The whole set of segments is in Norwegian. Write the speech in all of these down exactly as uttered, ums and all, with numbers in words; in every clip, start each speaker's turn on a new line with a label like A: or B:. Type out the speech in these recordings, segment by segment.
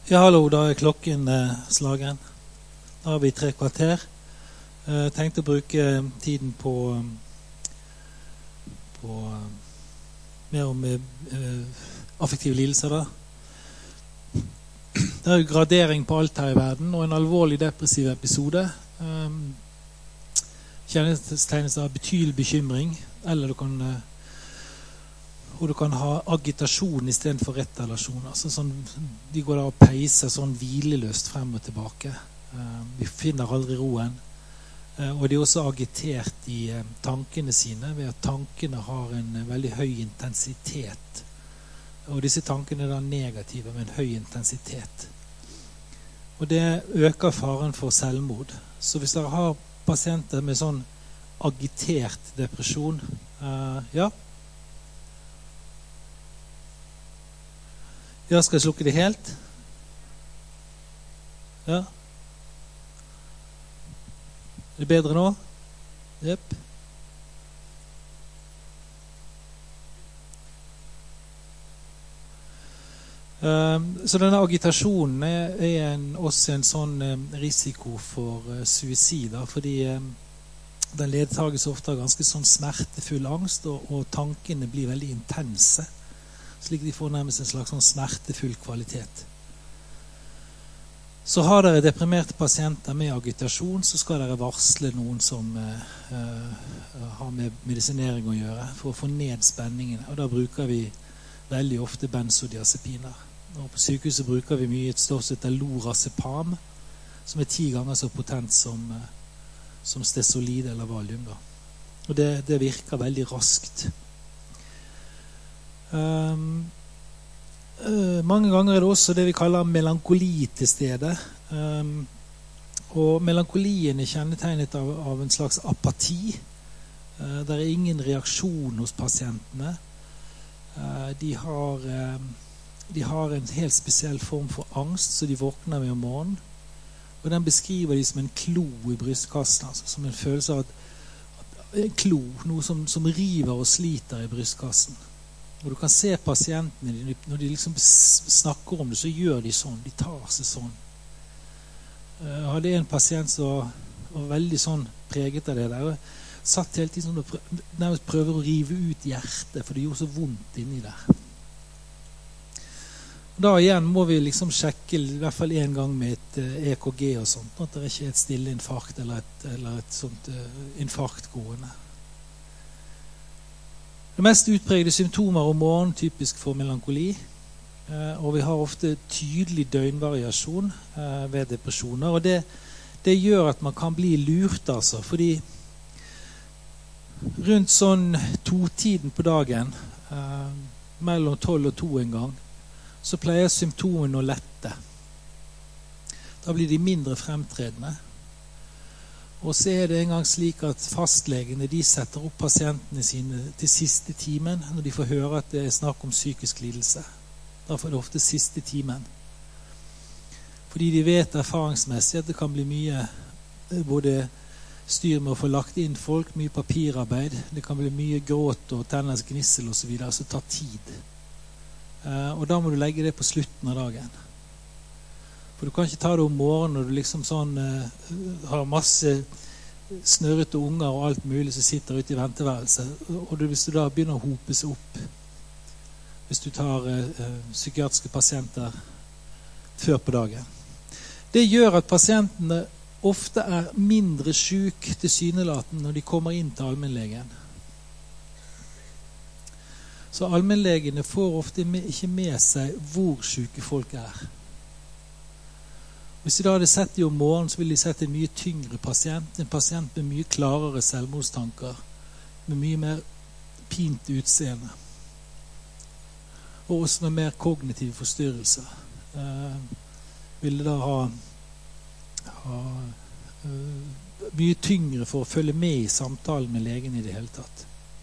A: Ja, hallo, da er klokken eh, slagen. Da har vi tre kvarter. Eh, tenkte å bruke tiden på, på eh, mer om eh, affektive lidelser da. Det er jo gradering på alt her i verden, og en alvorlig depressiv episode eh, kjennetegnes av betydelig bekymring, eller du kan... Eh, og du kan ha agitasjon i stedet for retallasjon. Altså sånn, de går da og peiser sånn hvileløst frem og tilbake. Uh, vi finner aldri roen. Uh, og de er også agitert i uh, tankene sine, ved at tankene har en uh, veldig høy intensitet. Og disse tankene er da negative med en høy intensitet. Og det øker faren for selvmord. Så hvis dere har pasienter med sånn agitert depresjon, uh, ja, Ja, skal jeg slukke det helt? Ja. Er det bedre nå? Jepp. Um, så denne agitasjonen er, er en, også en sånn um, risiko for uh, suicider, fordi um, den ledsages ofte av ganske sånn smertefull angst, og, og tankene blir veldig intense. Slik de får nærmest en slags sånn smertefull kvalitet. Så har dere deprimerte pasienter med agitasjon, så skal dere varsle noen som eh, eh, har med medisinering å gjøre, for å få ned spenningene. Og da bruker vi veldig ofte benzodiazepiner. Og på sykehuset bruker vi mye et stoff som heter lorazepam, som er ti ganger så potent som, eh, som stesolid eller valium. Da. Og det, det virker veldig raskt. Um, uh, mange ganger er det også det vi kaller melankoli til stede, um, og melankolien er kjennetegnet av, av en slags apati. uh, det er ingen reaksjon hos pasientene. uh, de, har, uh, de har en helt spesiell form for angst, så de våkner med om morgenen, og den beskriver de som en klo i brystkassen, altså som en følelse av at, at en klo, noe som, som river og sliter i brystkassen. Og du kan se pasientene, når de liksom snakker om det, så gjør de sånn, de tar seg sånn. Jeg hadde en pasient som var veldig sånn preget av det der, og satt hele tiden sånn og prøv, nærmest prøver å rive ut hjertet, for det gjorde så vondt inni der. Og da igjen må vi liksom sjekke, i hvert fall en gang med et E K G og sånt, at det ikke er et stille infarkt eller et, eller et sånt infarkt gående. Det mest utpregede symptomer om morgenen typisk for melankoli, eh, og vi har ofte tydelig døgnvariasjon eh, ved depresjoner, og det, det gjør at man kan bli lurt, altså, fordi rundt sånn to-tiden på dagen, eh, mellom tolv og to en gang, så pleier symptomene å lette. Da blir de mindre fremtredende. Og så er det en gang slik at fastlegene de setter opp pasientene sine til siste timen når de får høre at det er snakk om psykisk lidelse. Da får det ofte siste timen. Fordi de vet erfaringsmessig at det kan bli mye både styr med å få lagt inn folk, mye papirarbeid, det kan bli mye gråt og tennens gnissel og så videre, så det tar tid. Og da må du legge det på slutten av dagen. For du kan ikke ta det om morgenen når du liksom sånn uh, har masse snørrete unger og alt mulig som sitter ute i venteværelset. Og du, hvis du da begynner å hope seg opp, hvis du tar uh, psykiatriske pasienter før på dagen. Det gjør at pasientene ofte er mindre syk tilsynelatende når de kommer inn til allmennlegen. Så allmennlegene får ofte med, ikke med seg hvor syke folk er. Hvis de da hadde sett de om morgenen, så ville de sett en mye tyngre pasient, en pasient med mye klarere selvmordstanker, med mye mer pint utseende, og også med mer kognitive forstyrrelser. Eh, ville da ha, ha eh, mye tyngre for å følge med i samtalen med legen i det hele tatt.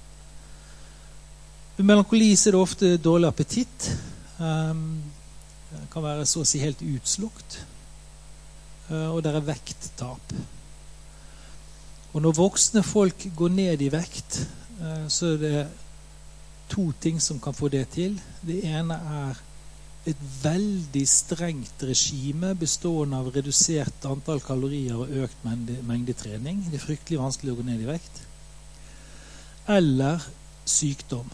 A: Ved melankoli så er det ofte dårlig appetitt. Eh, det kan være så å si helt utslukt. Og det er vekttap. Og når voksne folk går ned i vekt, så er det to ting som kan få det til. Det ene er et veldig strengt regime bestående av redusert antall kalorier og økt mengde, mengdetrening. Det er fryktelig vanskelig å gå ned i vekt. Eller sykdom.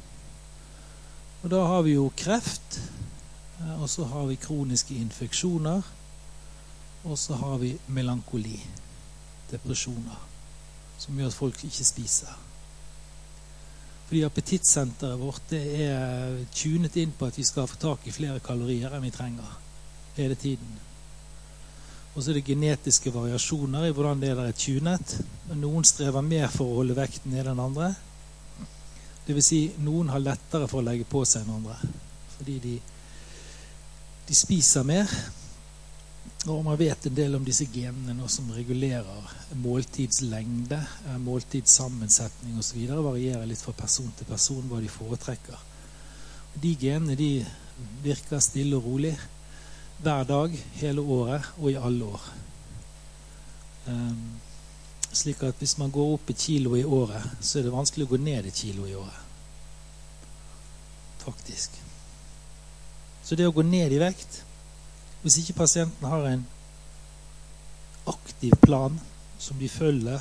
A: Og da har vi jo kreft, og så har vi kroniske infeksjoner, og så har vi melankoli, depresjoner, som gjør at folk ikke spiser. Fordi appetittsenteret vårt det er tunet inn på at vi skal få tak i flere kalorier enn vi trenger hele tiden. Og så er det genetiske variasjoner i hvordan det er tunet. Noen strever mer for å holde vekten ned enn andre. Det vil si, noen har lettere for å legge på seg enn andre. Fordi de, de spiser mer. Og man vet en del om disse genene nå som regulerer måltidslengde, måltidssammensetning og så videre, varierer litt fra person til person hva de foretrekker. De genene de virker stille og rolig hver dag, hele året og i alle år. Um, slik at hvis man går opp et kilo i året, så er det vanskelig å gå ned et kilo i året. Faktisk. Så det å gå ned i vekt, hvis ikke pasienten har en aktiv plan som de følger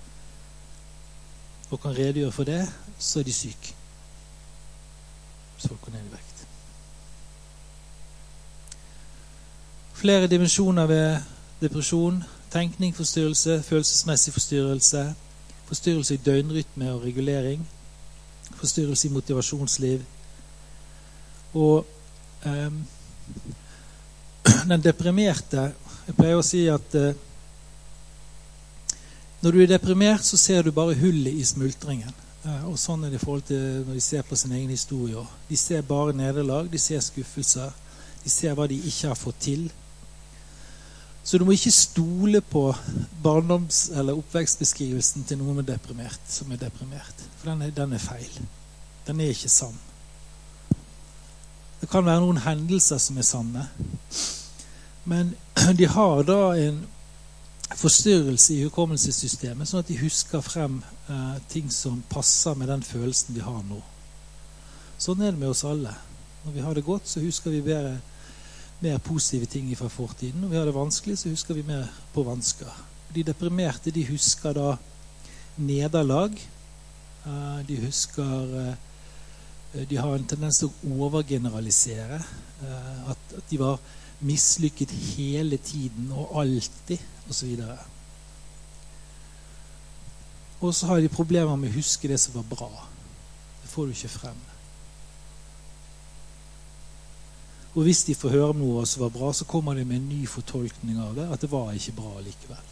A: og kan redegjøre for det, så er de syke. Så folk går ned i vekt. Flere dimensjoner ved depresjon: tenkningsforstyrrelse, følelsesmessig forstyrrelse, forstyrrelse i døgnrytme og regulering, forstyrrelse i motivasjonsliv. Og um, den deprimerte, jeg pleier å si at uh, når du er deprimert, så ser du bare hullet i smultringen. Uh, og sånn er det i forhold til når de ser på sin egen historie. De ser bare nederlag, de ser skuffelser, de ser hva de ikke har fått til. Så du må ikke stole på barndoms- eller oppvekstbeskrivelsen til noen med deprimert, som er deprimert. For den er, den er feil. Den er ikke sann. Det kan være noen hendelser som er sanne. Men de har da en forstyrrelse i hukommelsessystemet, sånn at de husker frem eh, ting som passer med den følelsen de har nå. Sånn er det med oss alle. Når vi har det godt, så husker vi bedre, mer positive ting fra fortiden. Når vi har det vanskelig, så husker vi mer på vansker. De deprimerte, de husker da nederlag. Eh, de husker... Eh, De har en tendens til å overgeneralisere, at, at de var mislykket hele tiden og alltid, og så videre. Og så har de problemer med å huske det som var bra. Det får du ikke frem. Og hvis de får høre noe som var bra, så kommer de med en ny fortolkning av det, at det var ikke bra likevel.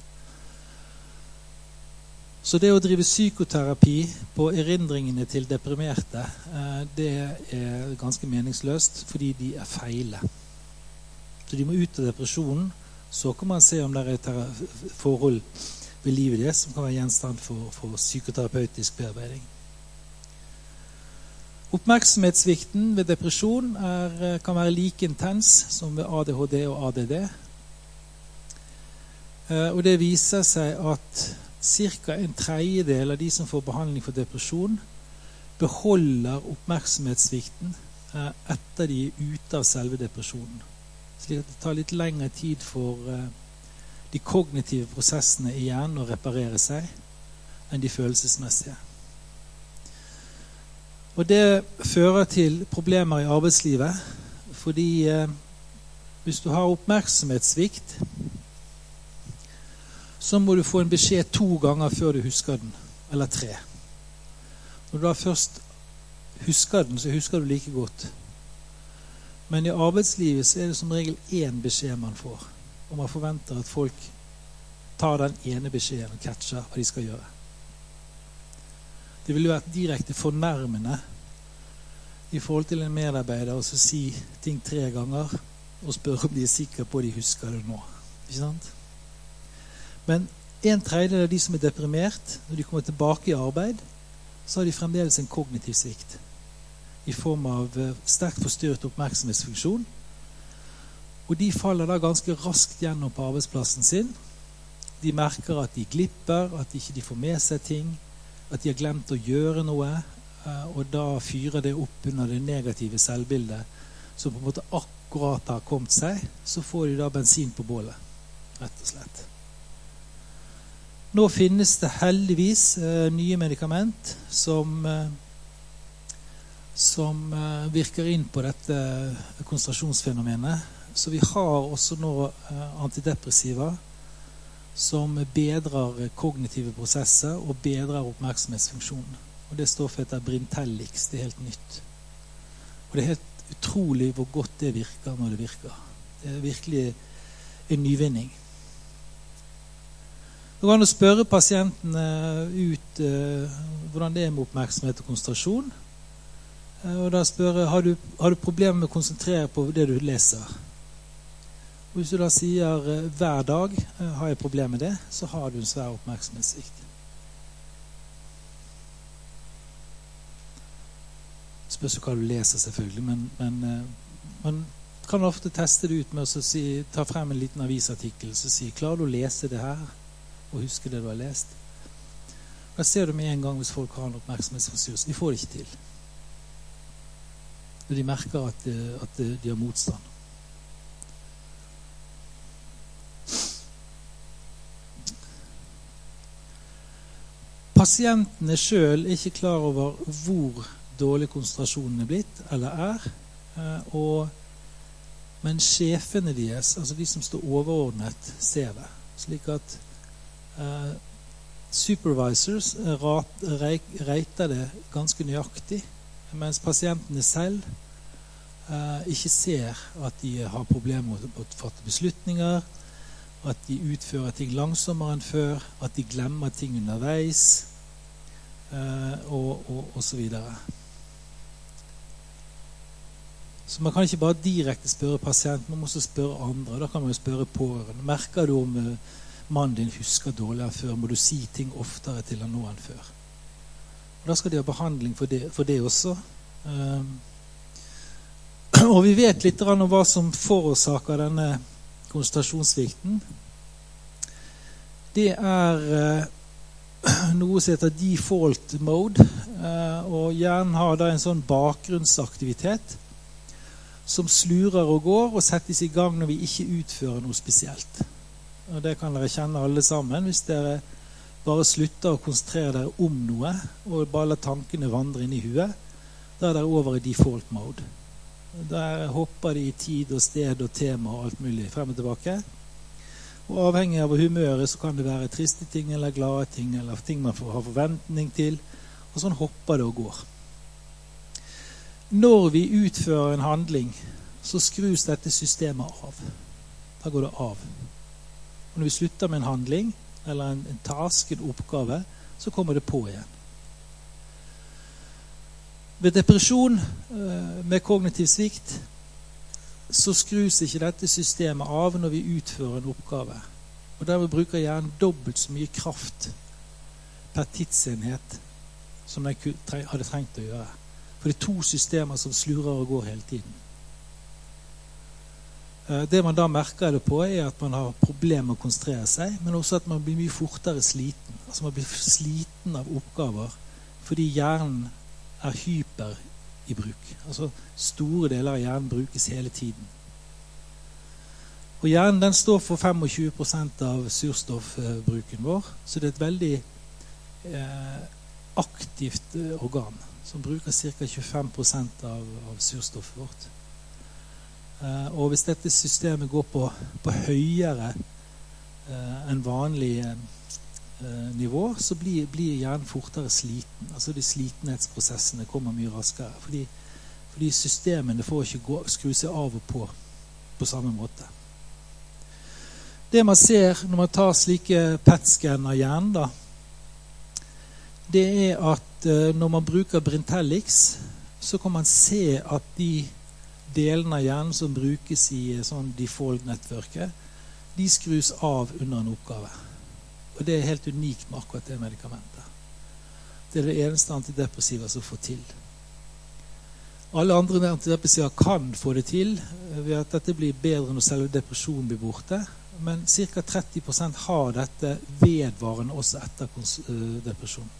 A: Så det å drive psykoterapi på erindringene til deprimerte, det er ganske meningsløst, fordi de er feile. Så de må ut av depresjonen, så kan man se om det er forhold ved livet deres som kan være gjenstand for, for psykoterapeutisk bearbeiding. Oppmerksomhetssvikten ved depresjon er, kan være like intens som ved A D H D og A D D. Og det viser seg at cirka en tredjedel av de som får behandling for depresjon beholder oppmerksomhetssvikten etter de er ute av selve depresjonen. Slik at det tar litt lengre tid for de kognitive prosessene i hjernen å reparere seg enn de følelsesmessige. Og det fører til problemer i arbeidslivet, fordi hvis du har oppmerksomhetssvikt, så må du få en beskjed to ganger før du husker den, eller tre. Når du da først husker den, så husker du like godt. Men i arbeidslivet så er det som regel én beskjed man får, og man forventer at folk tar den ene beskjeden og catcher hva de skal gjøre. Det ville vært direkte fornærmende i forhold til en medarbeider å si ting tre ganger og spørre om de er sikre på at de husker det nå. Ikke sant? Men en tredjedel av de som er deprimert, når de kommer tilbake i arbeid, så har de fremdeles en kognitiv svikt i form av sterkt forstyrret oppmerksomhetsfunksjon. Og de faller da ganske raskt gjennom på arbeidsplassen sin. De merker at de glipper, at de ikke får med seg ting, at de har glemt å gjøre noe, og da fyrer det opp under det negative selvbildet som på en måte akkurat har kommet seg, så får de da bensin på bålet, rett og slett. Nå finnes det heldigvis eh, nye medikament som, eh, som eh, virker inn på dette konsentrasjonsfenomenet. Så vi har også nå eh, antidepressiva som bedrer kognitive prosesser og bedrer oppmerksomhetsfunksjonen. Og det stoffet heter Brintellix, det er helt nytt. Og det er helt utrolig hvor godt det virker når det virker. Det er virkelig en nyvinning. Nå kan du spørre pasientene ut eh, hvordan det er med oppmerksomhet og konsentrasjon. Eh, og da spørre, har du, har du problemer med å konsentrere på det du leser? Og hvis du da sier eh, hver dag eh, har jeg problemer med det, så har du en svær oppmerksomhetssvikt. Spørs jo hva du leser selvfølgelig, men, men eh, man kan ofte teste det ut med å si, ta frem en liten avisartikkel og si, klarer du å lese det her? Og huske det du har lest. Da ser du med en gang hvis folk har en oppmerksomhetsforstyrrelse. De får det ikke til. Og de merker at, at de har motstand. Pasientene selv er ikke klar over hvor dårlig konsentrasjonen er blitt, eller er. Og, men sjefene deres, altså de som står overordnet, ser det. Slik at Uh, supervisors uh, reiter det ganske nøyaktig, mens pasientene selv uh, ikke ser at de har problemer med å fatte beslutninger, at de utfører ting langsommere enn før, at de glemmer ting underveis, uh, og, og, og så videre. Så man kan ikke bare direkte spørre pasienten, man må også spørre andre. Da kan man jo spørre pårørende. Merker du om uh, mannen din husker dårligere enn før, må du si ting oftere til han nå enn før. Og da skal de ha behandling for det, for det også. Um, og vi vet litt om hva som forårsaker denne konsentrasjonssvikten. Det er uh, noe som heter default mode, uh, og hjernen har da en sånn bakgrunnsaktivitet som slurer og går og settes i gang når vi ikke utfører noe spesielt. Og det kan dere kjenne alle sammen hvis dere bare slutter å konsentrere dere om noe og bare la tankene vandre inn i huet. Da er dere over i default mode. Der hopper de i tid og sted og tema og alt mulig frem og tilbake. Og avhengig av humøret så kan det være triste ting eller glade ting eller ting man får ha forventning til. Og sånn hopper det og går. Når vi utfører en handling så skrus dette systemet av. Da går det av. Og når vi slutter med en handling, eller en, en task, en oppgave, så kommer det på igjen. Ved depresjon med kognitiv svikt, så skrus ikke dette systemet av når vi utfører en oppgave. Og dermed bruker hjernen dobbelt så mye kraft per tidsenhet som den hadde trengt å gjøre. For det er to systemer som slurer og går hele tiden. Det man da merker det på er at man har problemer med å konsentrere seg, men også at man blir mye fortere sliten. Altså man blir sliten av oppgaver fordi hjernen er hyper i bruk. Altså store deler av hjernen brukes hele tiden. Og hjernen den står for tjuefem prosent av surstoffbruken vår, så det er et veldig eh, aktivt organ som bruker ca. tjuefem prosent av, av surstoffet vårt. Uh, og hvis dette systemet går på, på høyere uh, enn vanlig uh, nivå, så blir, blir hjernen fortere sliten. Altså de slitenhetsprosessene kommer mye raskere. Fordi, fordi systemene får ikke gå, skru seg av og på på samme måte. Det man ser når man tar slike P E T-scan av hjernen, da, det er at uh, når man bruker Brintellix, så kan man se at de delene av hjernen som brukes i sånn default-nettverket, de skrus av under en oppgave. Og det er helt unikt med akkurat det medikamentet. Det er det eneste antidepressiva som får til. Alle andre antidepressiva kan få det til ved at dette blir bedre når selve depresjonen blir borte, men ca. tretti prosent har dette vedvarende også etter depresjon.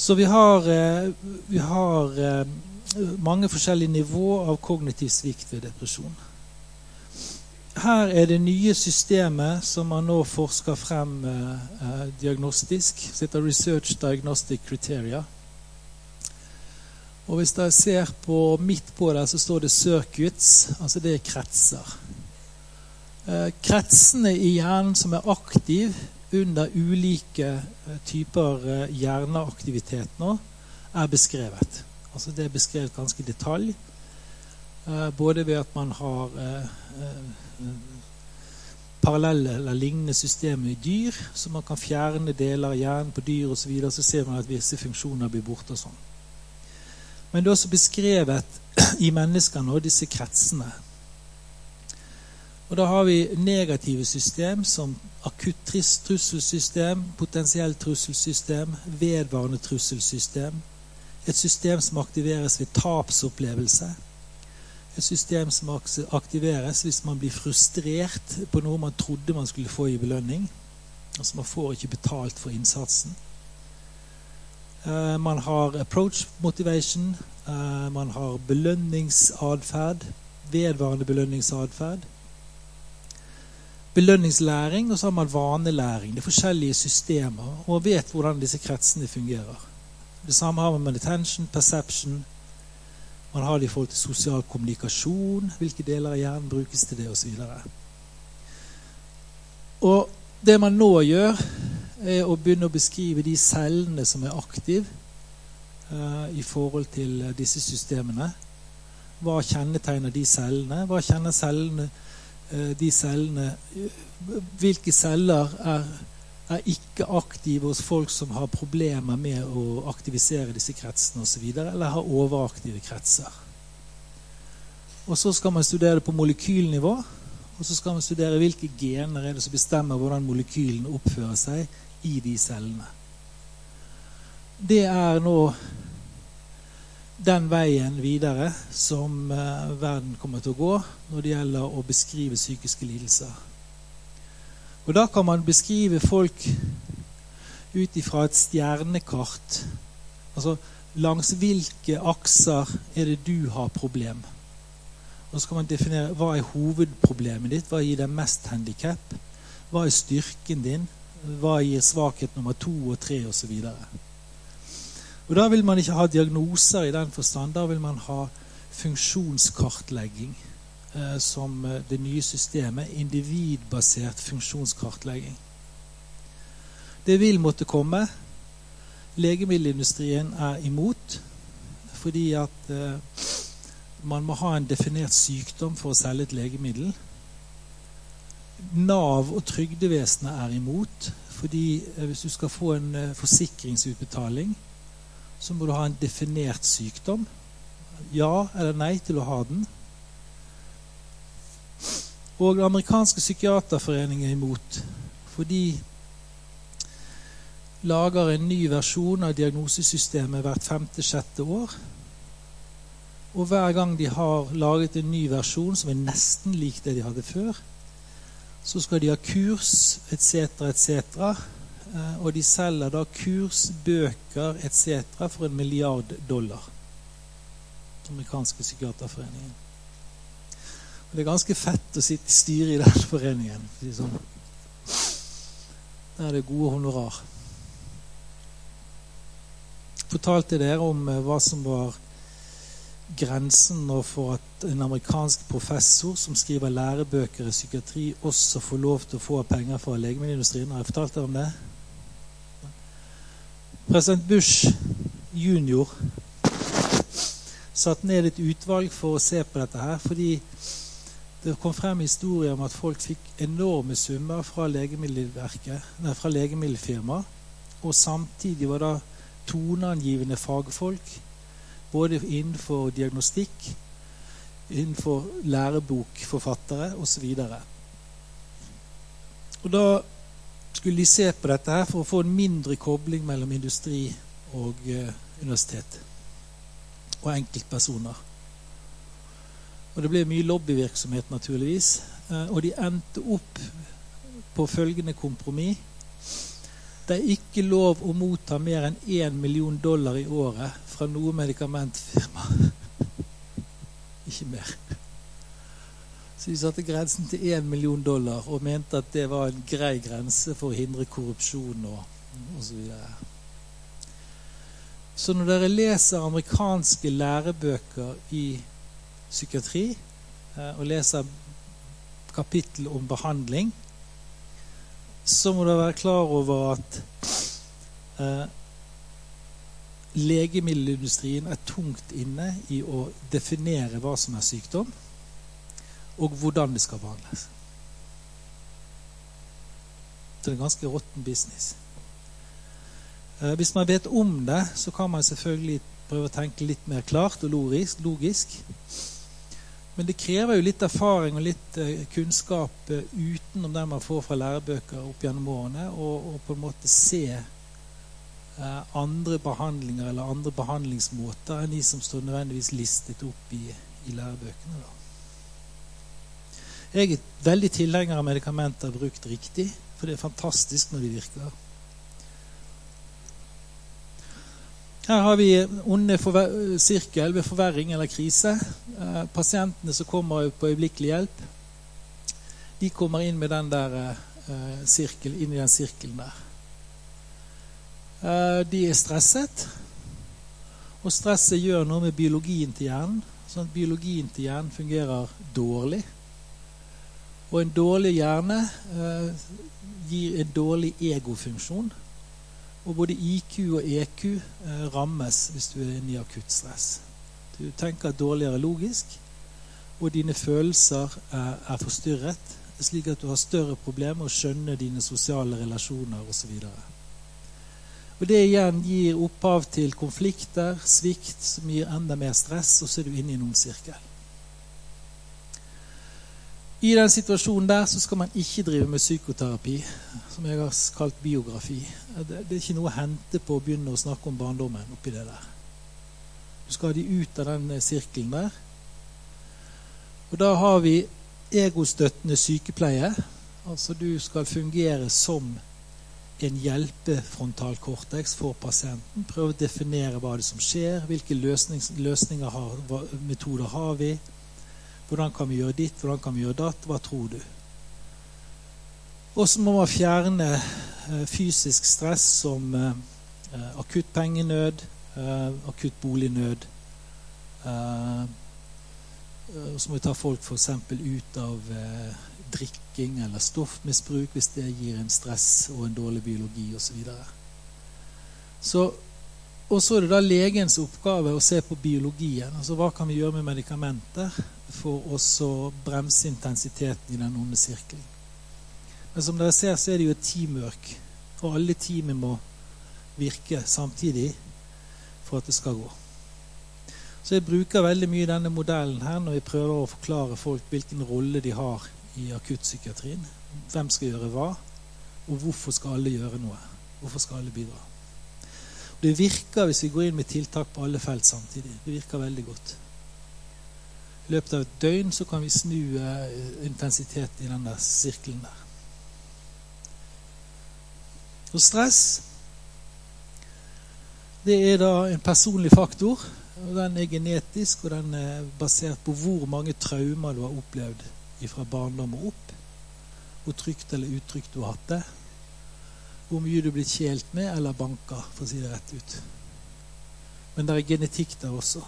A: Så vi har, vi har mange forskjellige nivåer av kognitiv svikt ved depresjon. Her er det nye systemet som man nå forsker frem eh, diagnostisk. Det heter Research Diagnostic Criteria. Og hvis jeg ser på midt på det, så står det circuits, altså det er kretser. Eh, kretsene i hjernen som er aktiv under ulike eh, typer eh, hjerneaktivitet nå, er beskrevet. Altså det er beskrevet ganske i detalj. Eh, både ved at man har eh, eh, parallelle eller lignende systemer i dyr, så man kan fjerne deler av hjernen på dyr og så videre, så ser man at visse funksjoner blir borte og sånn. Men det er også beskrevet i mennesker nå, disse kretsene. Og da har vi negative system som akutt trusselsystem, potensielt trusselsystem, vedvarende trusselsystem, et system som aktiveres ved tapsopplevelse, et system som aktiveres hvis man blir frustrert på noe man trodde man skulle få i belønning. Altså man får ikke betalt for innsatsen. Uh, man har approach motivation, uh, man har belønningsadferd, vedvarende belønningsadferd, belønningslæring, og så har man vanelæring. Det er forskjellige systemer, og vet hvordan disse kretsene fungerer. Det samme har man med attention, perception. Man har det i forhold til sosial kommunikasjon, hvilke deler av hjernen brukes til det, og så videre. Og det man nå gjør, er å begynne å beskrive de cellene som er aktive uh, i forhold til disse systemene. Hva kjennetegner de cellene? Hva kjenner cellene, uh, de cellene? Hvilke celler er, er ikke aktive hos folk som har problemer med å aktivisere disse kretsene og så videre, eller har overaktive kretser? Og så skal man studere det på molekylnivå, og så skal man studere hvilke gener er det som bestemmer hvordan molekylen oppfører seg i de cellene. Det er nå den veien videre som uh, verden kommer til å gå når det gjelder å beskrive psykiske lidelser. Og da kan man beskrive folk ut ifra et stjernekart. Altså, langs hvilke akser er det du har problem? Og så kan man definere hva er hovedproblemet ditt, hva gir deg mest handicap, hva er styrken din, hva gir svakhet nummer to og tre og så videre. Og da vil man ikke ha diagnoser i den forstand, da vil man ha funksjonskartlegging eh, som det nye systemet, individbasert funksjonskartlegging. Det vil måtte komme. Legemiddelindustrien er imot, fordi at eh, man må ha en definert sykdom for å selge et legemiddel. Nav og trygdevesenet er imot, fordi hvis du skal få en forsikringsutbetaling, så må du ha en definert sykdom. Ja eller nei til å ha den. Og den amerikanske psykiaterforeningen er imot, fordi lager en ny versjon av diagnosesystemet hvert femte-sjette år. Og hver gang de har laget en ny versjon som er nesten lik det de hadde før, så skal de ha kurs, et cetera, et cetera. Og de selger da kurs, bøker, et cetera for en milliard dollar. Den amerikanske psykiaterforeningen. Og det er ganske fett å sitte i styret i den foreningen. Sånn. Der er det gode honorar. Fortalte dere om hva som var grensen for at en amerikansk professor som skriver lærebøker i psykiatri også får lov til å få penger fra legemiddelindustrien. Har jeg fortalt dere om det? President Bush junior satt ned et utvalg for å se på dette her, fordi det kom frem historier om at folk fikk enorme summer fra legemiddelverket, nei, fra legemiddelfirma, og samtidig var da toneangivende fagfolk både innenfor diagnostikk, innenfor lærebokforfattere og så videre. Og da skulle de se på dette her for å få en mindre kobling mellom industri og eh, universitet og enkeltpersoner. Og det ble mye lobbyvirksomhet naturligvis, eh, og de endte opp på følgende kompromiss, Det er ikke lov å motta mer enn én million dollar i året fra noe medikamentfirma. Ikke mer. Så de satte grensen til én million dollar og mente at det var en grei grense for å hindre korrupsjon og, og så videre. Så når dere leser amerikanske lærebøker i psykiatri eh, og leser kapittel om behandling, så må dere være klar over at eh, legemiddelindustrien er tungt inne i å definere hva som er sykdom, og hvordan det skal behandles. Så det er ganske råtten business. Eh, hvis man vet om det, så kan man selvfølgelig prøve å tenke litt mer klart og logisk. logisk. Men det krever jo litt erfaring og litt eh, kunnskap eh, utenom det man får fra lærebøker opp gjennom årene, og, og på en måte se eh, andre behandlinger eller andre behandlingsmåter enn de som står nødvendigvis listet opp i, i lærebøkene. Da. Jeg er veldig tilhenger av medikamenter brukt riktig, for det er fantastisk når de virker. Her har vi onde sirkel ved forverring eller krise. Eh, pasientene som kommer på øyeblikkelig hjelp, de kommer inn med den der eh, sirkel, inn i den sirkelen der. Eh, de er stresset, og stresset gjør noe med biologien til hjernen, sånn at biologien til hjernen fungerer dårlig. Og en dårlig hjerne eh, gir en dårlig egofunksjon. Og både I Q og E Q eh, rammes hvis du er inne i akutt stress. Du tenker dårligere logisk, og dine følelser er, er forstyrret, slik at du har større problemer med å skjønne dine sosiale relasjoner og så videre. Og det igjen gir opphav til konflikter, svikt, som gir enda mer stress, og så er du inne i en ond sirkel. I den situasjonen der så skal man ikke drive med psykoterapi, som jeg har kalt biografi. Det, det er ikke noe å hente på å begynne å snakke om barndommen oppi det der. Du skal ha de ut av den sirkelen der. Og da har vi egostøttende sykepleie. Altså du skal fungere som en hjelpefrontalkortex for pasienten. Prøve å definere hva det som skjer, hvilke løsnings, løsninger har, hva, metoder har vi. Hvordan kan vi gjøre ditt, hvordan kan vi gjøre datt, hva tror du? Og så må man fjerne eh, fysisk stress som eh, akutt pengenød, eh, akutt bolignød. Eh, så må vi ta folk for eksempel ut av eh, drikking eller stoffmisbruk hvis det gir en stress og en dårlig biologi og så videre. Så Og så er det da legens oppgave å se på biologien. Altså hva kan vi gjøre med medikamenter for å bremse intensiteten i den onde sirkelen. Men som dere ser, så er det jo et teamwork. Og alle teamet må virke samtidig for at det skal gå. Så jeg bruker veldig mye denne modellen her når jeg prøver å forklare folk hvilken rolle de har i akuttpsykiatrien. Hvem skal gjøre hva, og hvorfor skal alle gjøre noe. Hvorfor skal alle bidra. Det virker hvis vi går inn med tiltak på alle felt samtidig. Det virker veldig godt. I løpet av et døgn så kan vi snu uh, intensitet i den der sirkelen der. Og stress, det er da en personlig faktor, og den er genetisk, og den er basert på hvor mange traumer du har opplevd fra barndom og opp, hvor trygt eller utrygt du har hatt det, hvor mye du er blitt kjelt med eller banka, for å si det rett ut. Men det er genetikk der også.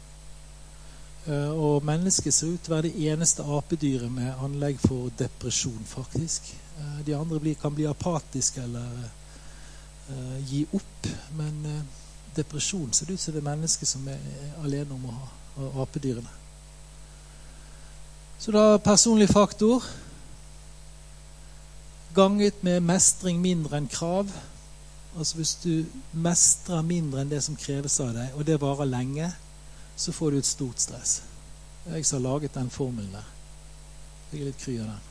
A: Og mennesket ser ut til å være det eneste apedyret med anlegg for depresjon, faktisk. De andre blir, kan bli apatiske eller uh, gi opp, men uh, depresjon ser det ut som det mennesket som er alene om å ha, og apedyrene. Så da personlig faktor, ganget med mestring mindre enn krav. Altså hvis du mestrer mindre enn det som kreves av deg, og det varer lenge, så får du et stort stress. Jeg har laget den formelen der. Jeg er litt kry av den.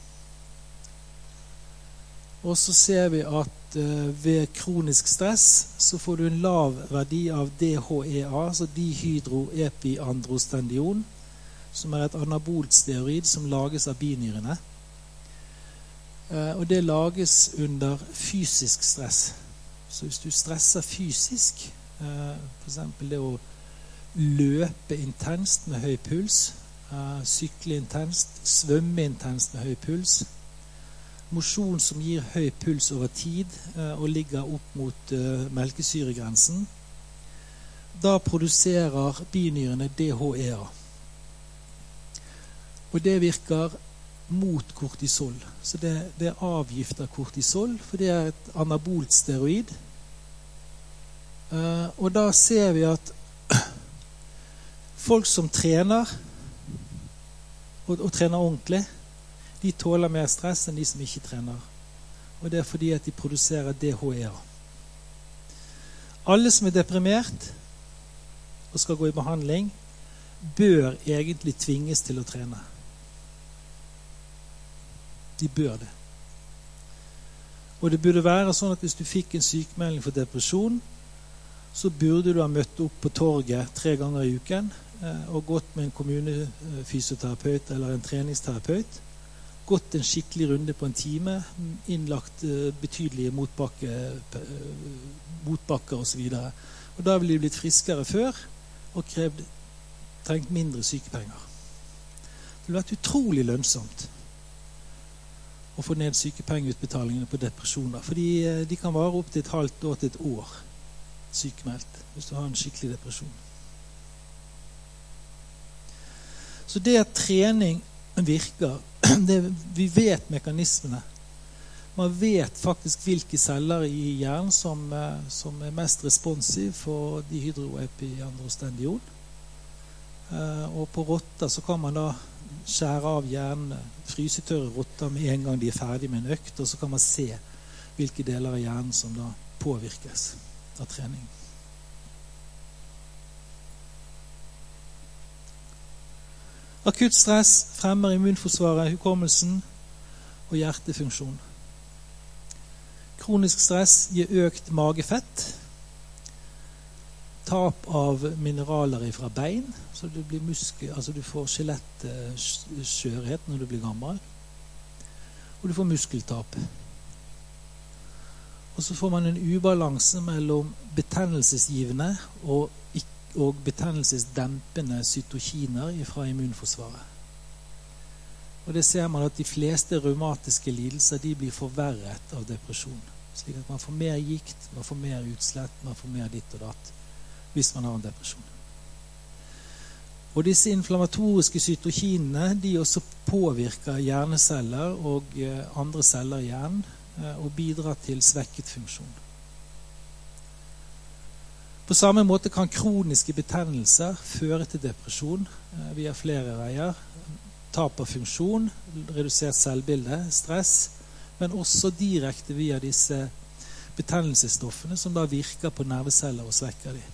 A: Og så ser vi at uh, ved kronisk stress så får du en lav verdi av D H E A, altså dihydroepiandrostendion, som er et anabolt steroid som lages av binyrene. Uh, og det lages under fysisk stress. Så hvis du stresser fysisk, for eksempel det å løpe intenst med høy puls, sykle intenst, svømme intenst med høy puls, mosjon som gir høy puls over tid og ligger opp mot melkesyregrensen, da produserer binyrene D H E A. Og det virker mot kortisol. Så det, det avgifter kortisol, for det er et anabolt steroid. Uh, og da ser vi at folk som trener, og, og trener ordentlig, de tåler mer stress enn de som ikke trener. Og det er fordi at de produserer D H E A. Alle som er deprimert og skal gå i behandling, bør egentlig tvinges til å trene. De bør det. Og det burde være sånn at hvis du fikk en sykemelding for depresjon, så burde du ha møtt opp på torget tre ganger i uken eh, og gått med en kommunefysioterapeut eller en treningsterapeut, gått en skikkelig runde på en time, innlagt eh, betydelige motbakke, eh, motbakker og så videre. Og da ville de blitt friskere før og krevd, trengt mindre sykepenger. Det ville vært utrolig lønnsomt å få ned sykepengeutbetalingene på depresjoner, fordi de kan vare opp til et halvt år til et år sykemeldt, hvis du har en skikkelig depresjon. Så det at trening virker, det, vi vet mekanismene. Man vet faktisk hvilke celler i hjernen som, som er mest responsiv for dihydroepiandrostendion. Og på rotter så kan man da skjære av hjernen, frysetørre rotter med en gang de er ferdig med en økt, og så kan man se hvilke deler av hjernen som da påvirkes av trening. Akutt stress fremmer immunforsvaret, hukommelsen og hjertefunksjon. Kronisk stress gir økt magefett, tap av mineraler fra bein, så du blir muskel, altså du får skjelettskjørhet når du blir gammel, og du får muskeltap. Og så får man en ubalanse mellom betennelsesgivende og, og betennelsesdempende cytokiner fra immunforsvaret. Og det ser man at de fleste rheumatiske lidelser de blir forverret av depresjon. Slik at man får mer gikt, man får mer utslett, man får mer ditt og datt hvis man har en depresjon. Og disse inflammatoriske cytokinene de også påvirker hjerneceller og andre celler i hjernen og bidrar til svekket funksjon. På samme måte kan kroniske betennelser føre til depresjon via flere veier. Tap av funksjon, redusert selvbilde, stress, men også direkte via disse betennelsesstoffene som da virker på nerveceller og svekker de.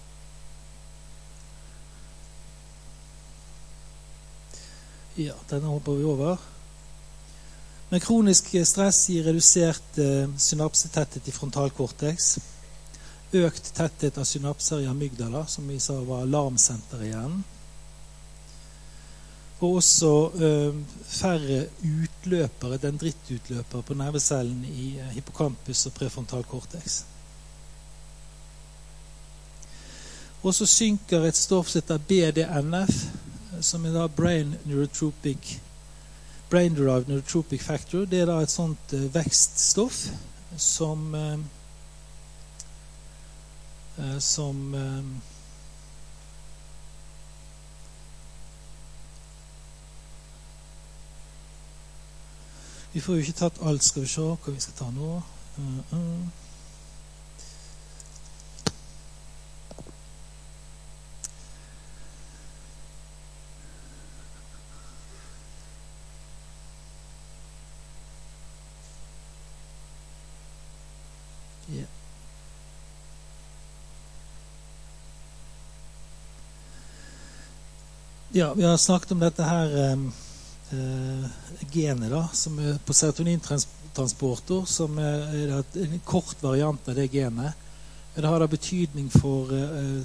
A: Ja, denne hopper vi over. Men kronisk stress gir redusert eh, synapsetetthet i frontalkortex, økt tetthet av synapser i amygdala, som vi sa var alarmsenter i hjernen, og også eh, færre utløpere, dendrittutløpere på nervecellen i eh, hippocampus og prefrontalkortex. Og så synker et stoff som heter B D N F, som er da brain neurotropic brain derived neurotropic factor. Det er da et sånt eh, vekststoff som eh, som eh, vi får jo ikke tatt alt. Skal vi se hva vi skal ta nå. uh, uh. Yeah. Ja, vi har snakket om dette her um, uh, genet da, som er på serotonintransporter, som er en kort variant av det genet. Det har da betydning for uh,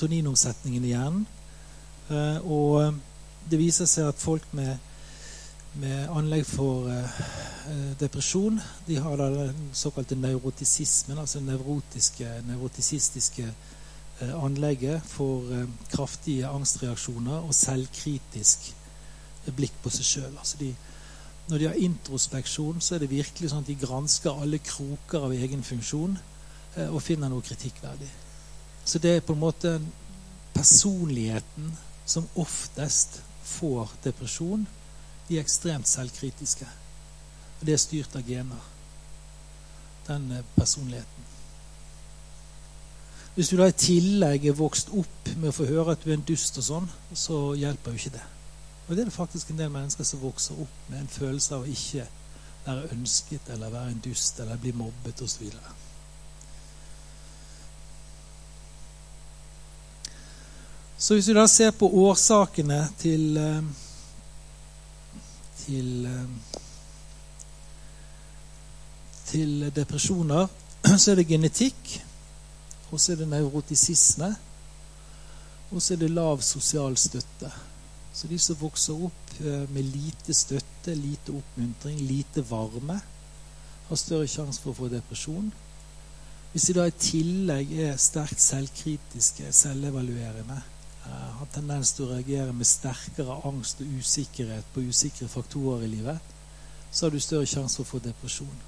A: serotoninomsetningen i hjernen, uh, og det viser seg at folk med med anlegg for eh, depresjon. De har da den såkalte neurotisismen, altså nevrotiske, nevrotisistiske eh, anlegget for eh, kraftige angstreaksjoner og selvkritisk eh, blikk på seg selv. Altså de, når de har introspeksjon, så er det virkelig sånn at de gransker alle kroker av egen funksjon eh, og finner noe kritikkverdig. Så det er på en måte personligheten som oftest får depresjon. De er ekstremt selvkritiske. Og det er styrt av gener. Den personligheten. Hvis du da i tillegg er vokst opp med å få høre at du er en dust og sånn, så hjelper jo ikke det. Og det er det faktisk en del mennesker som vokser opp med en følelse av å ikke være ønsket, eller være en dust, eller bli mobbet og så videre. Så hvis vi da ser på årsakene til til til depresjoner, så er det genetikk, og så er det nevrotisisme, og så er det lav sosial støtte. Så de som vokser opp med lite støtte, lite oppmuntring, lite varme, har større sjanse for å få depresjon. Hvis de da i tillegg er sterkt selvkritiske, selvevaluerende, har tendens til å reagere med sterkere angst og usikkerhet på usikre faktorer i livet, så har du større sjanse for å få depresjon.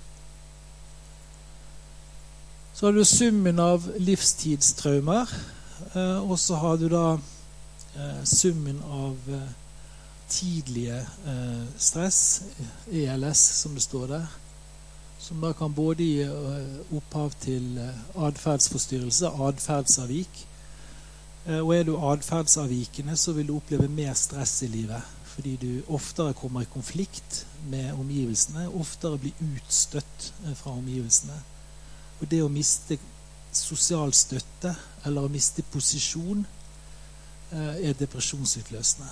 A: Så har du summen av livstidstraumer, og så har du da summen av tidlige stress, E L S som det står der, som da kan både gi opphav til adferdsforstyrrelse, adferdsavvik. Og er du adferdsavvikende, så vil du oppleve mer stress i livet, fordi du oftere kommer i konflikt med omgivelsene, oftere blir utstøtt fra omgivelsene. Og det å miste sosial støtte, eller å miste posisjon, er depresjonsutløsende.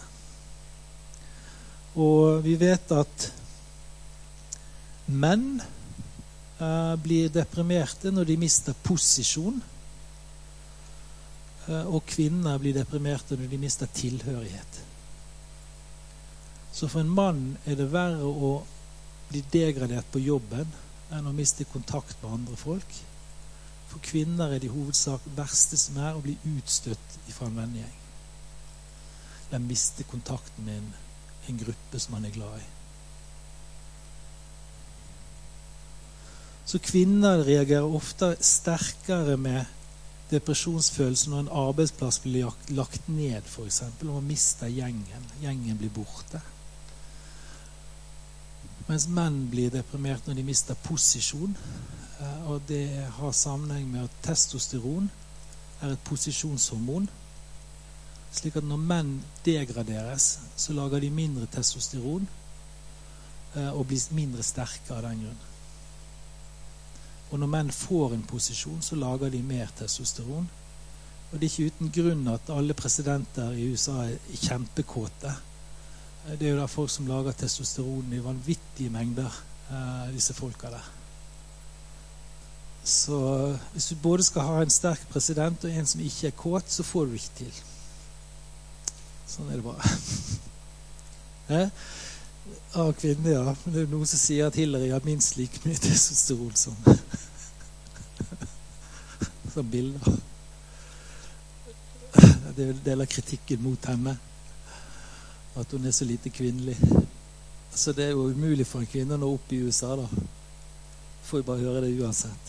A: Og vi vet at menn blir deprimerte når de mister posisjon, og kvinner blir deprimerte når de mister tilhørighet. Så for en mann er det verre å bli degradert på jobben enn å miste kontakt med andre folk. For kvinner er det i hovedsak verste som er å bli utstøtt fra en vennegjeng. De mister kontakten med en, en gruppe som man er glad i. Så kvinner reagerer ofte sterkere med depresjonsfølelse når en arbeidsplass blir lagt ned, for eksempel, og man mister gjengen. Gjengen blir borte. Mens menn blir deprimert når de mister posisjon, og det har sammenheng med at testosteron er et posisjonshormon, slik at når menn degraderes, så lager de mindre testosteron og blir mindre sterke av den grunn. Og når menn får en posisjon, så lager de mer testosteron. Og det er ikke uten grunn at alle presidenter i U S A er kjempekåte. Det er jo da folk som lager testosteron i vanvittige mengder, disse folka der. Så hvis du både skal ha en sterk president og en som ikke er kåt, så får du ikke til. Sånn er det bare. Eh? Av kvinner, ja. Men det er noen som sier at Hillary har minst like mye testosteron som som bilder. Det er en del av kritikken mot henne, at hun er så lite kvinnelig. Så det er jo umulig for en kvinne å nå opp i U S A da. Får jo bare høre det uansett.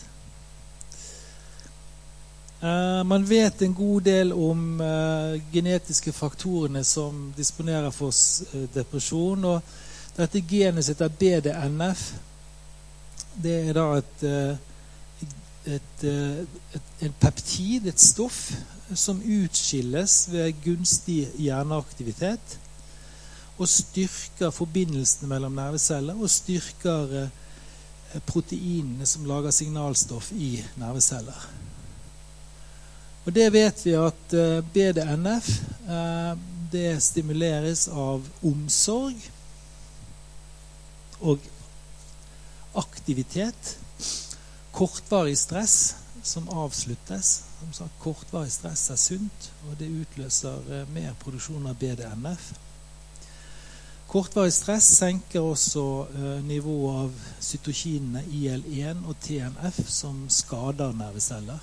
A: Uh, man vet en god del om uh, genetiske faktorene som disponerer for uh, depresjon, og dette genet sitt er B D N F. Det er da et, uh, et, uh, et, et peptid, et stoff, som utskilles ved gunstig hjerneaktivitet, og styrker forbindelsene mellom nerveceller, og styrker uh, proteinene som lager signalstoff i nerveceller. Og det vet vi at B D N F det stimuleres av omsorg og aktivitet, kortvarig stress som avsluttes. Som sagt, kortvarig stress er sunt, og det utløser mer produksjon av B D N F. Kortvarig stress senker også uh, nivået av cytokinene I L one og T N F som skader nerveceller.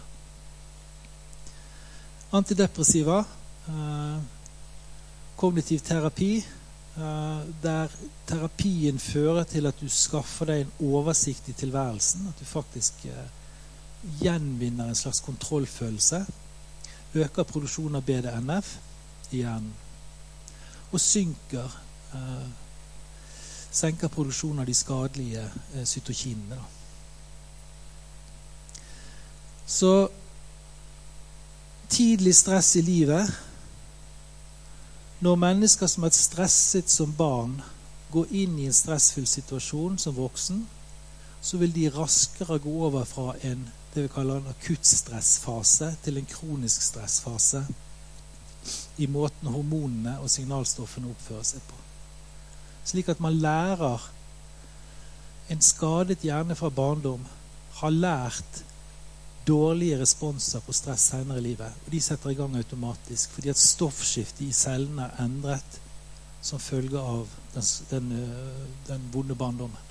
A: Antidepressiva, uh, kognitiv terapi, uh, der terapien fører til at du skaffer deg en oversikt I tilværelsen, at du faktisk uh, gjenvinner en slags kontrollfølelse, øker produksjonen av B D N F I hjernen, og synker Uh, senker produksjonen av de skadelige uh, cytokinene. Da. Så tidlig stress I livet, når mennesker som har stresset som barn går inn I en stressfull situasjon som voksen, så vil de raskere gå over fra en, det vi kaller en akutt stressfase til en kronisk stressfase I måten hormonene og signalstoffene oppfører seg på. Slik at man lærer en skadet hjerne fra barndom har lært dårlige responser på stress senere I livet, og de setter I gang automatisk, fordi at stoffskiftet I cellene er endret som følge av den, den, den vonde barndommen.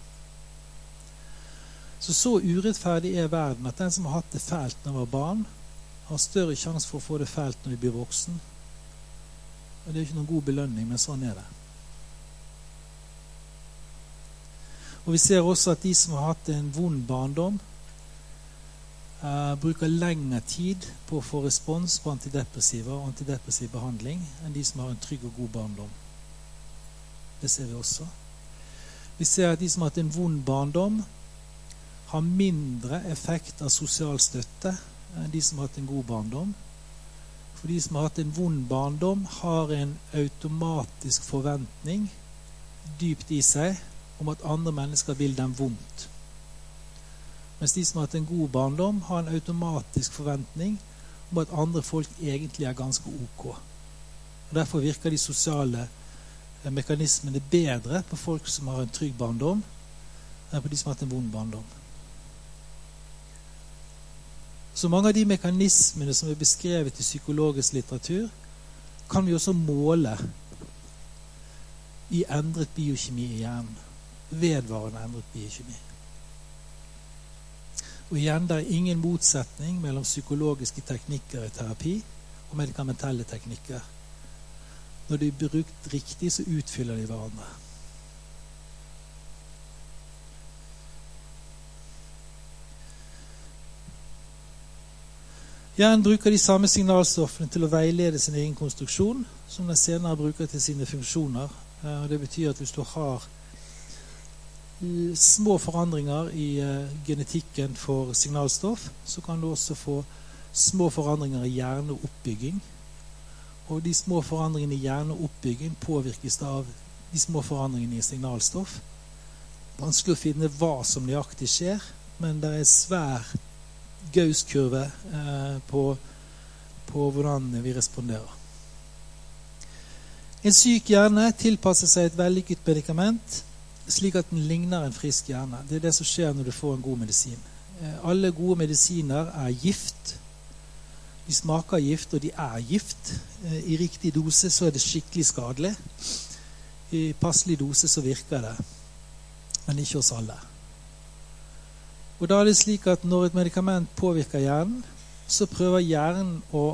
A: Så så urettferdig er verden at den som har hatt det fælt når de var barn, har større sjanse for å få det fælt når de blir voksen. Og det er ikke noen god belønning, men sånn er det. Og vi ser også at de som har hatt en vond barndom uh, bruker lengre tid på å få respons på antidepressiva og antidepressiv behandling enn de som har en trygg og god barndom. Det ser vi også. Vi ser at de som har hatt en vond barndom har mindre effekt av sosial støtte enn de som har hatt en god barndom. For de som har hatt en vond barndom har en automatisk forventning dypt I seg om at andre mennesker vil dem vondt. Mens de som har hatt en god barndom har en automatisk forventning om at andre folk egentlig er ganske ok. Og derfor virker de sosiale mekanismene bedre på folk som har en trygg barndom enn på de som har hatt en vond barndom. Så mange av de mekanismene som er beskrevet I psykologisk litteratur kan vi også måle I endret biokjemi I hjernen. Vedvarende endret biokjemi. Og igjen, det er ingen motsetning mellom psykologiske teknikker I terapi og medikamentelle teknikker. Når de er brukt riktig, så utfyller de hverandre. Hjernen bruker de samme signalstoffene til å veilede sin egen konstruksjon, som den senere bruker til sine funksjoner. Og det betyr at hvis du har små forandringer I uh, genetikken for signalstoff, så kan du også få små forandringer I hjerneoppbygging. Og de små forandringene I hjerneoppbygging påvirkes av de små forandringene I signalstoff. Vanskelig å finne hva som nøyaktig skjer, men det er en svær Gauss-kurve uh, på, på hvordan vi responderer. En syk hjerne tilpasser seg et vellykket medikament slik at den ligner en frisk hjerne. Det er det som skjer når du får en god medisin. Alle gode medisiner er gift. De smaker gift, og de er gift. I riktig dose så er det skikkelig skadelig. I passelig dose så virker det, men ikke hos alle. Og da er det slik at når et medikament påvirker hjernen, så prøver hjernen å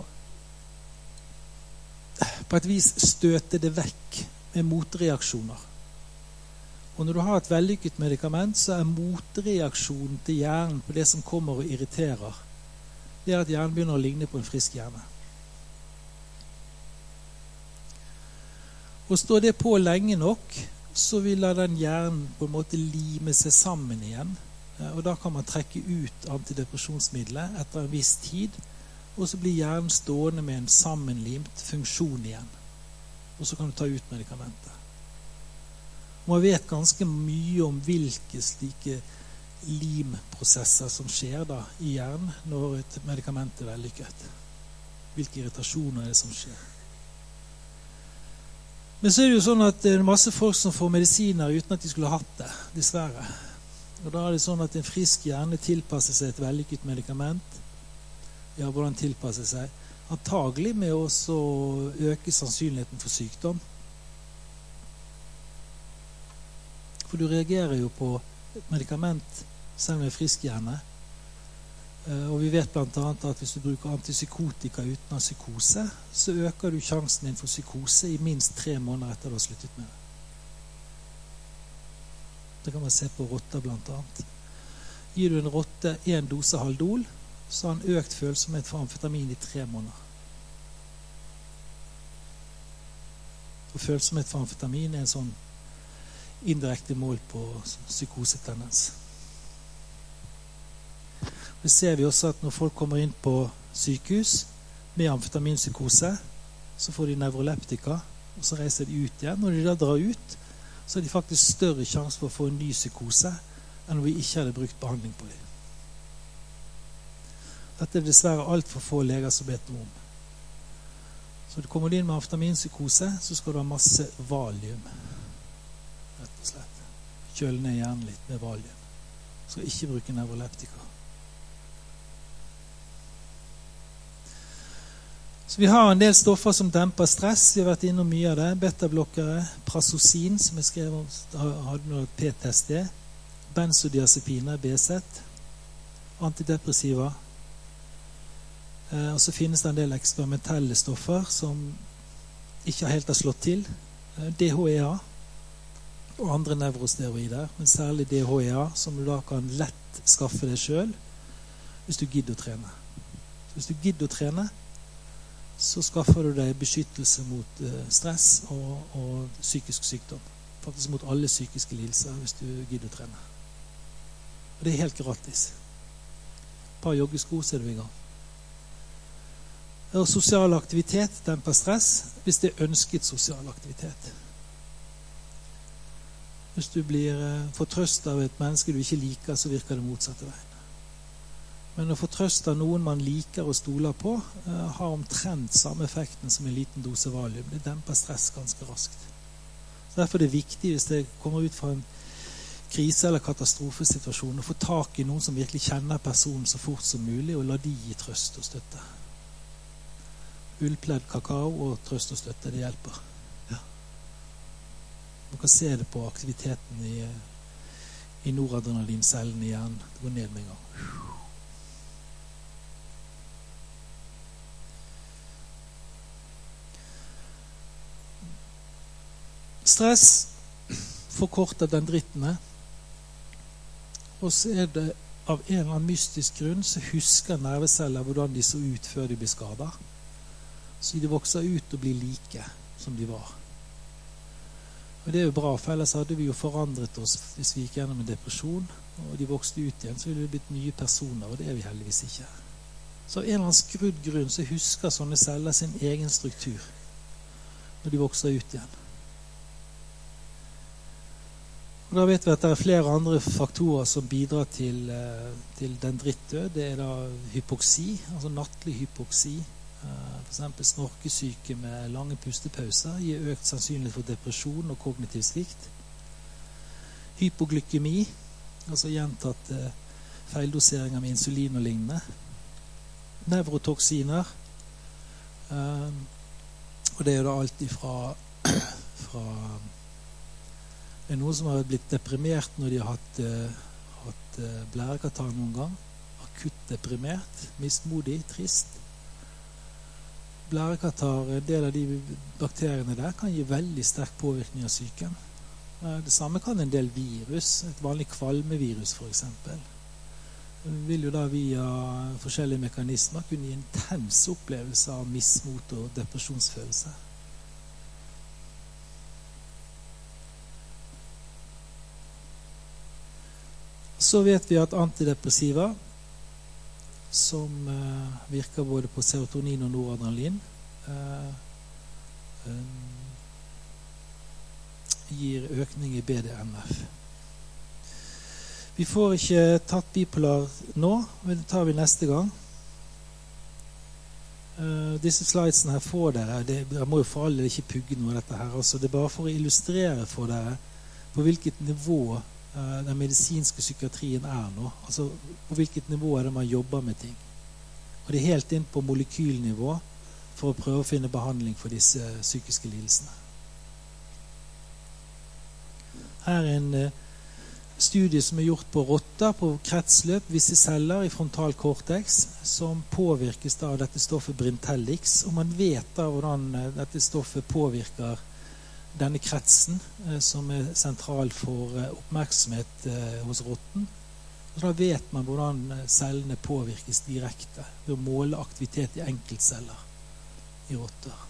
A: på et vis støte det vekk med motreaksjoner. Og når du har et vellykket medikament, så er motreaksjonen til hjernen på det som kommer og irriterer, det er at hjernen begynner å ligne på en frisk hjerne. Og står det på lenge nok, så vil den hjernen på en måte lime seg sammen igjen. Og da kan man trekke ut antidepresjonsmiddelet etter en viss tid, og så blir hjernen stående med en sammenlimt funksjon igjen. Og så kan du ta ut medikamentet. Man vet ganske mye om hvilke slike limprosesser som skjer da I hjernen når et medikament er vellykket. Hvilke irritasjoner er det som skjer. Men så er det jo sånn at det er masse folk som får medisiner uten at de skulle hatt det, dessverre. Og da er det sånn at en frisk hjerne tilpasser seg et vellykket medikament. Ja, hvordan tilpasser seg? Antagelig med å øke sannsynligheten for sykdom. For du reagerer jo på et medikament selv om du er frisk gjerne. Og vi vet blant annet at hvis du bruker antipsykotika uten å ha psykose, så øker du sjansen din for psykose i minst tre måneder etter du har sluttet med det. Det kan man se på rotter blant annet. Gir du en rotte en dose Haldol, så har han økt følsomhet for amfetamin i tre måneder. Og følsomhet for amfetamin er en sånn indirekte mål på psykosetendens. Det ser vi også at når folk kommer inn på sykehus med amfetaminpsykose, så får de nevroleptika, og så reiser de ut igjen. Når de da drar ut, så har de faktisk større sjanse for å få en ny psykose enn om vi ikke hadde brukt behandling på dem. Dette er dessverre alt for få leger som vet noe om. Så du kommer inn med amfetaminpsykose, så skal du ha masse valium. Rett og slett. Kjøle ned hjernen litt med valium. Du skal ikke bruke nevroleptika. Så vi har en del stoffer som demper stress. Vi har vært innom mye av det. Beta-blokkere, prazosin, som jeg skrev om, hadde noe P T S D, benzodiazepiner, B Z, antidepressiva. Eh, og så finnes det en del eksperimentelle stoffer som ikke helt har slått til. Eh, D H E A og andre nevrosteroider, men særlig D H E A, som du da kan lett skaffe deg selv hvis du gidder å trene. Så hvis du gidder å trene, så skaffer du deg beskyttelse mot uh, stress og, og psykisk sykdom. Faktisk mot alle psykiske lidelser hvis du gidder å trene. Og det er helt gratis. Et par joggesko, så er du i gang. Og sosial aktivitet demper stress hvis det er ønsket sosial aktivitet. Hvis du blir uh, fortrøstet av et menneske du ikke liker, så virker det motsatte veien. Men å få trøst av noen man liker og stoler på, uh, har omtrent samme effekten som en liten dose valium. Det demper stress ganske raskt. Så derfor er det viktig, hvis det kommer ut fra en krise- eller katastrofesituasjon, å få tak i noen som virkelig kjenner personen så fort som mulig, og la de gi trøst og støtte. Ullpledd kakao og trøst og støtte, det hjelper. Ja. Man kan se det på aktiviteten i, i noradrenalinceellen i hjernen. Det går ned med en gang. Stress forkorter dendrittene, og så er det av en eller annen mystisk grunn så husker nerveceller hvordan de så ut før de blir skadet. Så de vokser ut og blir like som de var. Og det er jo bra, for ellers hadde vi jo forandret oss hvis vi gikk gjennom en depresjon, og de vokste ut igjen, så ville det blitt nye personer, og det er vi heldigvis ikke. Så av en eller annen skrudd grunn så husker sånne celler sin egen struktur når de vokser ut igjen. Og da vet vi at det er flere andre faktorer som bidrar til, til dendrittdød. Det er da hypoksi, altså nattlig hypoksi. For eksempel snorkesyke med lange pustepauser gir økt sannsynlighet for depresjon og kognitiv svikt. Hypoglykemi, altså gjentatt feildosering av insulin og lignende. Nevrotoksiner, og det er jo da alt ifra fra det er noen som har blitt deprimert når de har hatt, uh, hatt uh, blærekatarr noen gang. Akutt deprimert, mismodig, trist. Blærekatarr, en del av de bakteriene der, kan gi veldig sterk påvirkning av psyken. Uh, det samme kan en del virus, et vanlig kvalmevirus for eksempel. Det vil jo da via forskjellige mekanismer kunne gi intens opplevelse av mismot og depresjonsfølelse. Så vet vi at antidepressiva, som uh, virker både på serotonin og noradrenalin, uh, um, gir økning i B D N F. Vi får ikke tatt bipolar nå, men det tar vi neste gang. Uh, disse slidesene her får dere, det, jeg må jo for alle ikke pugge noe av dette her, altså det er bare for å illustrere for dere på hvilket nivå den medisinske psykiatrien er nå. Altså på hvilket nivå er det man jobber med ting. Og det er helt inn på molekylnivå for å prøve å finne behandling for disse psykiske lidelsene. er en eh, studie som er gjort på rotter, på kretsløp, visse celler i frontal cortex, som påvirkes da av dette stoffet Brintellix, og man vet da hvordan eh, dette stoffet påvirker denne kretsen, eh, som er sentral for eh, oppmerksomhet eh, hos rotten. Og da vet man hvordan eh, cellene påvirkes direkte ved å måle aktivitet i enkeltceller i rotter.